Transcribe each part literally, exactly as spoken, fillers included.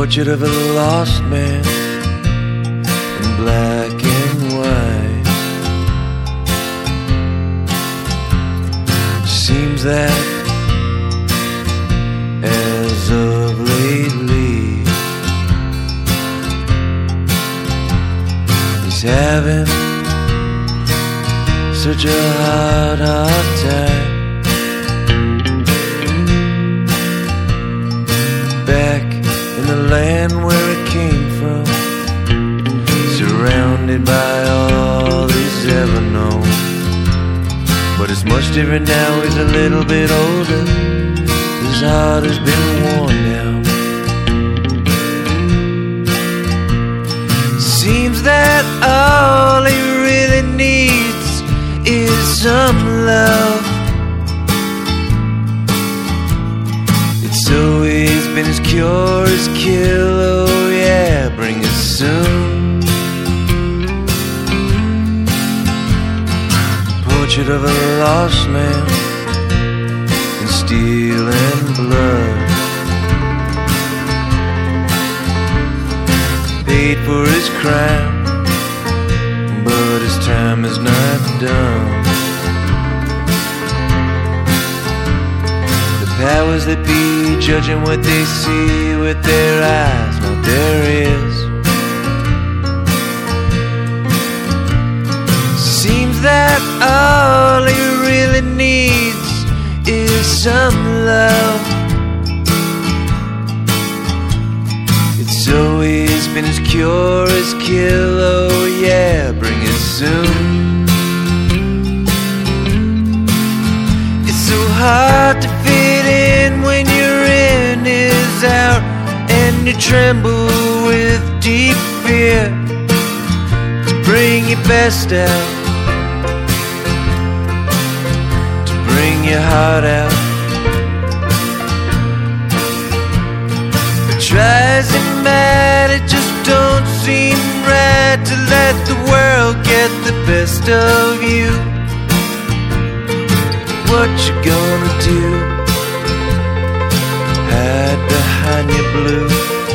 Portrait of a lost man in black and white. Seems that as of lately he's having such a hard, hard time. Back in the land where it came from, surrounded by all he's ever known. But it's much different now, he's a little bit older. His heart has been worn down. Seems that all he really needs is some love. It's always been his cure, his kill, oh yeah, bring it soon. Portrait of a lost man in steel and blood, paid for his crime, but his time is not done. The powers that be judging what they see with their eyes, not their ears. Seems that all he really needs is some love. It's always been his cure, his kill, oh yeah, bring it soon. It's so hard to fit in when you're in is out, and you tremble with deep fear to bring your best out, to bring your heart out. It tries and mad, it just don't seem right to let the world get the best of you. What you gonna do? Hide behind your blue.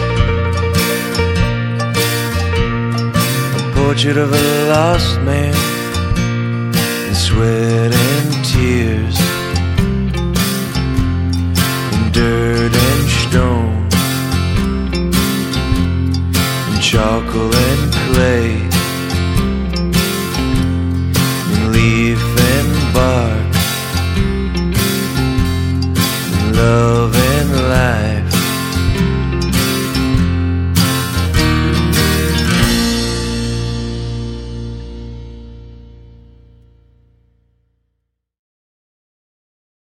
A portrait of a lost man in sweat and tears, in dirt and stone, in charcoal and clay.